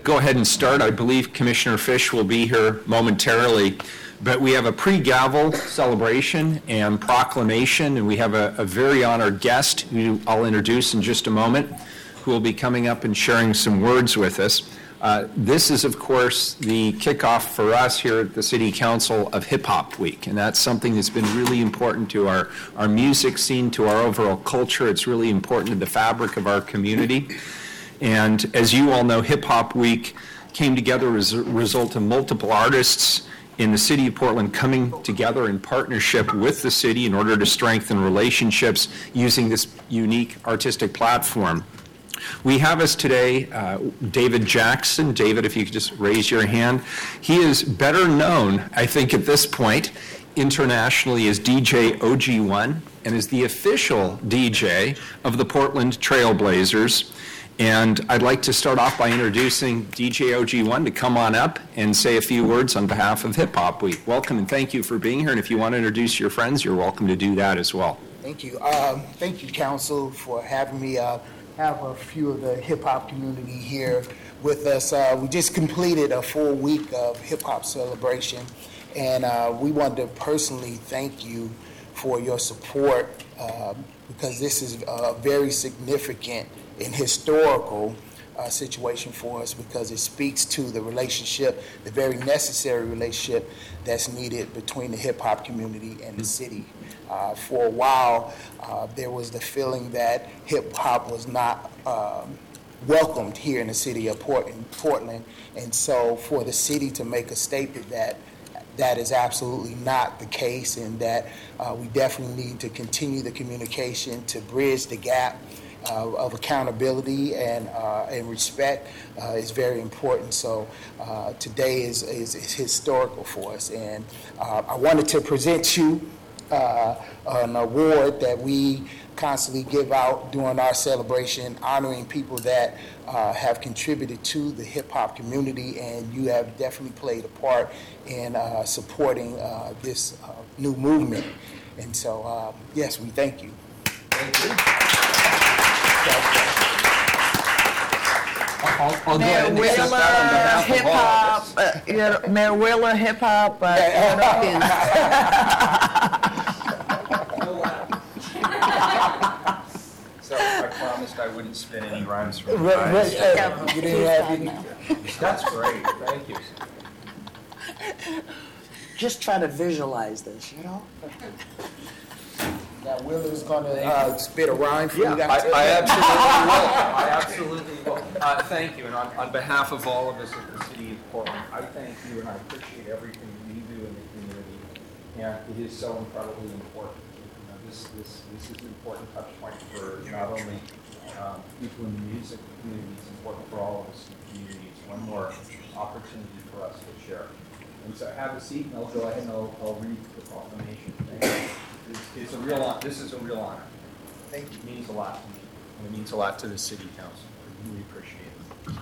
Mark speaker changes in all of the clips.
Speaker 1: Go ahead and start. I believe Commissioner Fish will be here momentarily, but we have a pre-gavel celebration and proclamation, and we have a very honored guest who I'll introduce in just a moment, who will be coming up and sharing some words with us. This is, of course, the kickoff for us here at the City Council of Hip Hop Week, and that's something that's been really important to our music scene, to our overall culture. It's really important to the fabric of our community. And as you all know, Hip Hop Week came together as a result of multiple artists in the city of Portland coming together in partnership with the city in order to strengthen relationships using this unique artistic platform. We have us today David Jackson. David, if you could just raise your hand. He is better known, I think at this point, internationally as DJ OG1 and is the official DJ of the Portland Trailblazers. And I'd like to start off by introducing DJ OG1 to come on up and say a few words on behalf of Hip Hop Week. Welcome and thank you for being here. And if you want to introduce your friends, you're welcome to do that as well.
Speaker 2: Thank you. Thank you, Council, for having me have a few of the hip hop community here with us. We just completed a full week of hip hop celebration, and we wanted to personally thank you for your support because this is very significant and historical situation for us, because it speaks to the relationship, the very necessary relationship that's needed between the hip-hop community and the city. For a while, there was the feeling that hip-hop was not welcomed here in the city of Portland, and so for the city to make a statement that is absolutely not the case, and that we definitely need to continue the communication to bridge the gap of accountability and respect is very important. So today is historical for us, and I wanted to present you an award that we constantly give out during our celebration, honoring people that have contributed to the hip-hop community, and you have definitely played a part in supporting this new movement. And so, yes, we thank you. Thank you.
Speaker 3: I'll go ahead and accept that on behalf of all of us.
Speaker 4: Mayor Wheeler, hip hop.
Speaker 1: So I promised I wouldn't spin any rhymes from the
Speaker 2: You didn't have any.
Speaker 1: That's great. Thank you.
Speaker 4: Just try to visualize this, you know?
Speaker 2: Now, Wheeler's going to spit a rhyme for you guys.
Speaker 1: I absolutely will. I absolutely will. Thank you. And on behalf of all of us at the City of Portland, I thank you and I appreciate everything you do in the community. And it is so incredibly important. This is an important touch point for not only people in the music community, it's important for all of us in the community. It's one more opportunity for us to share. And so have a seat, and I'll go ahead and I'll read the proclamation. This is a real honor.
Speaker 2: Thank you.
Speaker 1: It means a lot to me, and it means a lot to the City Council. I really appreciate it.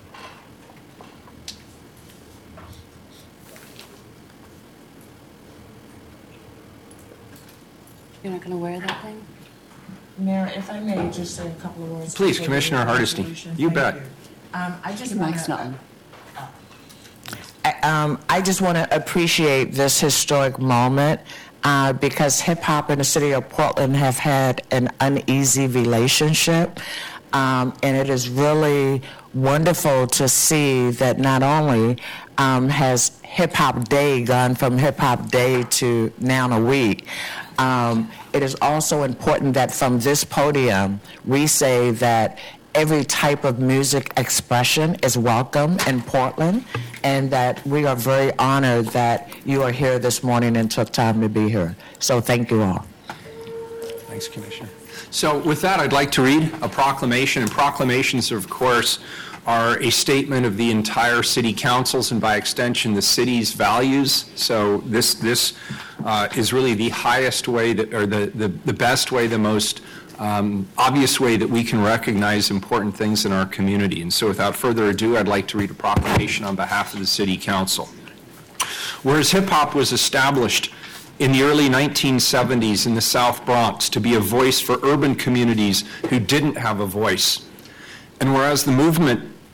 Speaker 5: You're not going to wear that thing?
Speaker 6: Mayor, if I may just say a couple of words.
Speaker 1: Please, Commissioner Hardesty. You bet.
Speaker 6: I just
Speaker 5: Your
Speaker 6: want
Speaker 5: mic's not on.
Speaker 4: I just want to appreciate this historic moment because hip hop and the city of Portland have had an uneasy relationship. And it is really wonderful to see that not only has Hip Hop Day gone from Hip Hop Day to now a week, it is also important that from this podium we say that every type of music expression is welcome in Portland, and that we are very honored that you are here this morning and took time to be here. So thank you all.
Speaker 1: Thanks, Commissioner. So with that, I'd like to read a proclamation, and proclamations, of course, are a statement of the entire City Council's and by extension the city's values. So this is really the highest way that, or the best way, the most obvious way that we can recognize important things in our community. And so without further ado, I'd like to read a proclamation on behalf of the City Council. Whereas hip-hop was established in the early 1970s in the South Bronx to be a voice for urban communities who didn't have a voice, and whereas the movement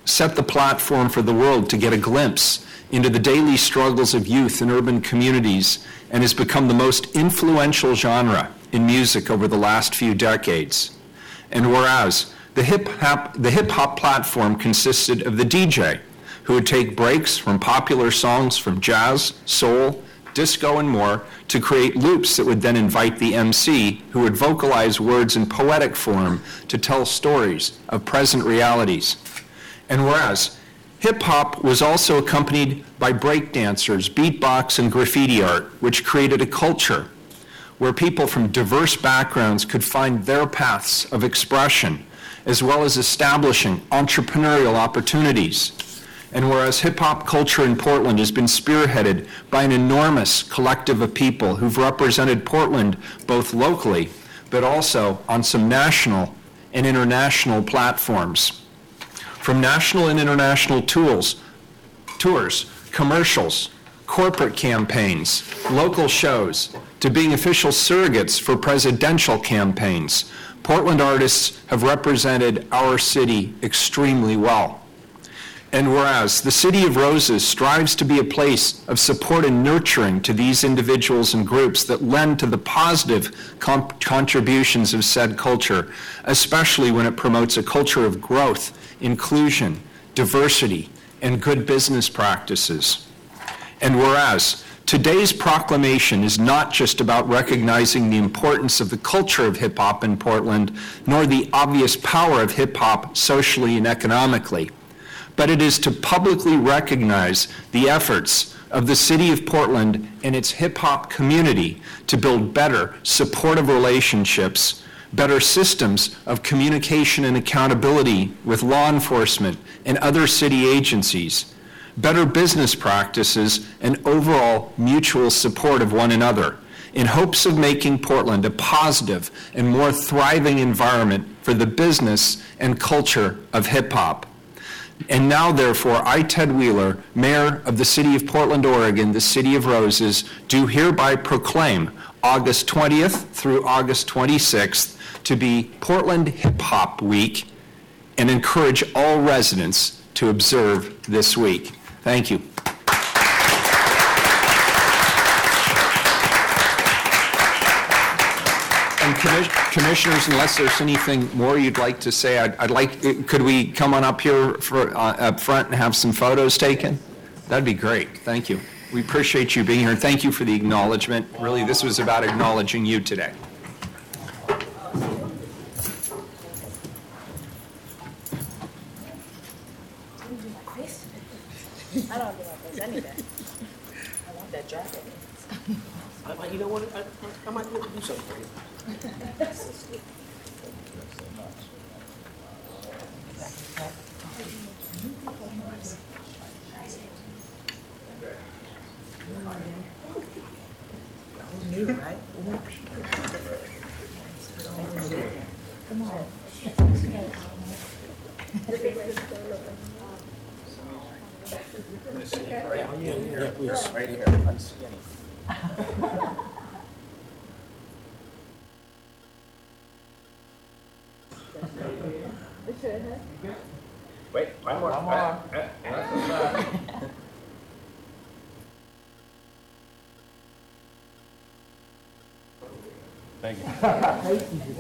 Speaker 1: set the platform for the world to get a glimpse into the daily struggles of youth in urban communities and has become the most influential genre in music over the last few decades. And whereas the hip-hop platform consisted of the DJ, who would take breaks from popular songs from jazz, soul, disco, and more to create loops that would then invite the MC, who would vocalize words in poetic form to tell stories of present realities. And whereas hip-hop was also accompanied by breakdancers, beatbox, and graffiti art, which created a culture where people from diverse backgrounds could find their paths of expression, as well as establishing entrepreneurial opportunities. And whereas hip-hop culture in Portland has been spearheaded by an enormous collective of people who've represented Portland both locally, but also on some national and international platforms. From national and international tours, commercials, corporate campaigns, local shows, to being official surrogates for presidential campaigns, Portland artists have represented our city extremely well. And whereas the City of Roses strives to be a place of support and nurturing to these individuals and groups that lend to the positive contributions of said culture, especially when it promotes a culture of growth, inclusion, diversity, and good business practices. And whereas today's proclamation is not just about recognizing the importance of the culture of hip-hop in Portland, nor the obvious power of hip-hop socially and economically, but it is to publicly recognize the efforts of the City of Portland and its hip-hop community to build better supportive relationships, better systems of communication and accountability with law enforcement and other city agencies, better business practices, and overall mutual support of one another, in hopes of making Portland a positive and more thriving environment for the business and culture of hip-hop. And now, therefore, I, Ted Wheeler, Mayor of the City of Portland, Oregon, the City of Roses, do hereby proclaim August 20th through August 26th to be Portland Hip Hop Week and encourage all residents to observe this week. Thank you. And commissioners, unless there's anything more you'd like to say, could we come on up here up front and have some photos taken? That'd be great. Thank you. We appreciate you being here. Thank you for the acknowledgement. Really, this was about acknowledging you today.
Speaker 6: I don't think I anything. I want that jacket. You know what? I might be able to do something for you. New, right? Come on.
Speaker 1: Yeah, please. Right here. Wait, one more. Thank you.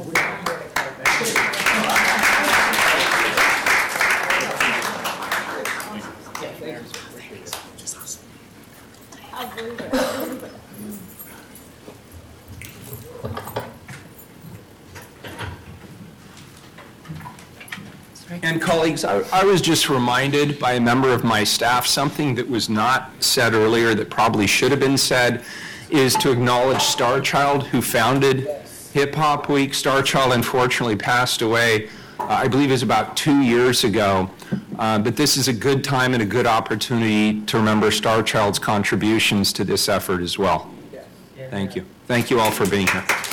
Speaker 1: And colleagues, I was just reminded by a member of my staff, something that was not said earlier that probably should have been said, is to acknowledge Star Child, who founded Hip Hop Week. Star Child unfortunately passed away, I believe it was about 2 years ago. But this is a good time and a good opportunity to remember Star Child's contributions to this effort as well. Thank you. Thank you all for being here.